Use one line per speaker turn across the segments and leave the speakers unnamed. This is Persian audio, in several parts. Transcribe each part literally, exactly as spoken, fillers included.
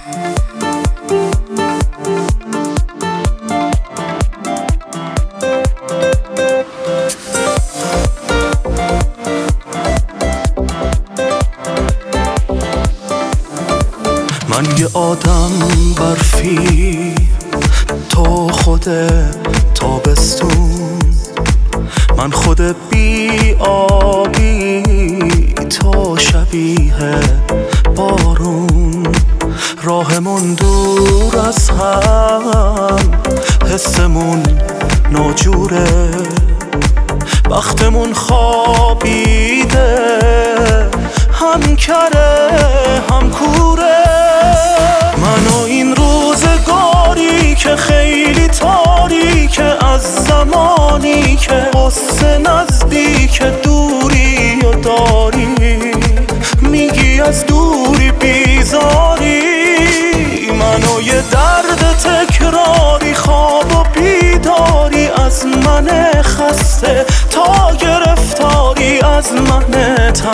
من یه آدم برفی، تو خود تابستون، من خود بی آبی، تو شبیه بارون. راهمون دور از هم، حسمون ناجوره، بختمون خوابیده، هم کره هم کوره. من و این روزگاری که خیلی تاریکه، از زمانی که قصه نزدیک دوری و داری، میگی از دوری بیزاری. من و یه درد تکراری، خواب و بیداری، از من خسته تا گرفتاری، از من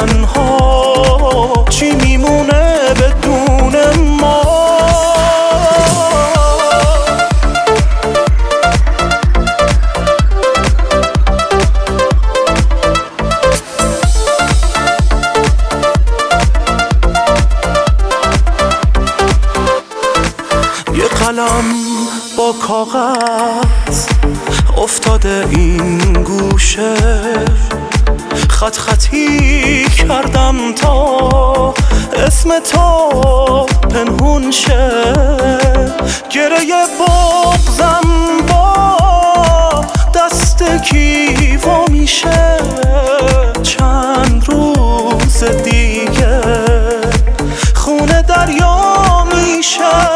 تنها چی میمونه بدون ما؟ یه قلم با کاغذ افتاده این گوشه، خط خطی کردم تا اسم تو پنهون شه. گره بغضم با دست کی وا میشه، چند روز دیگه خونه دریا میشه.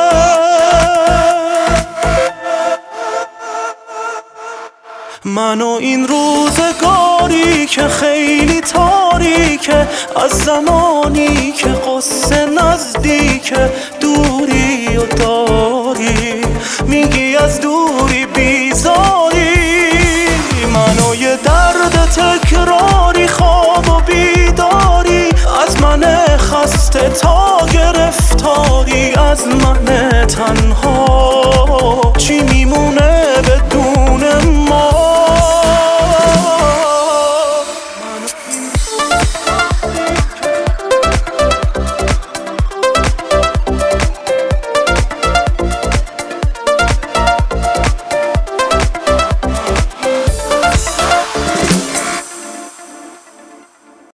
من و این روزگاری که خیلی تاریکه، از زمانی که قصه نزدیکه دوری و داری، میگی از دوری بیزاری. من و یه درد تکراری، خواب و بیداری، از من خسته تا گرفتاری، از من تنها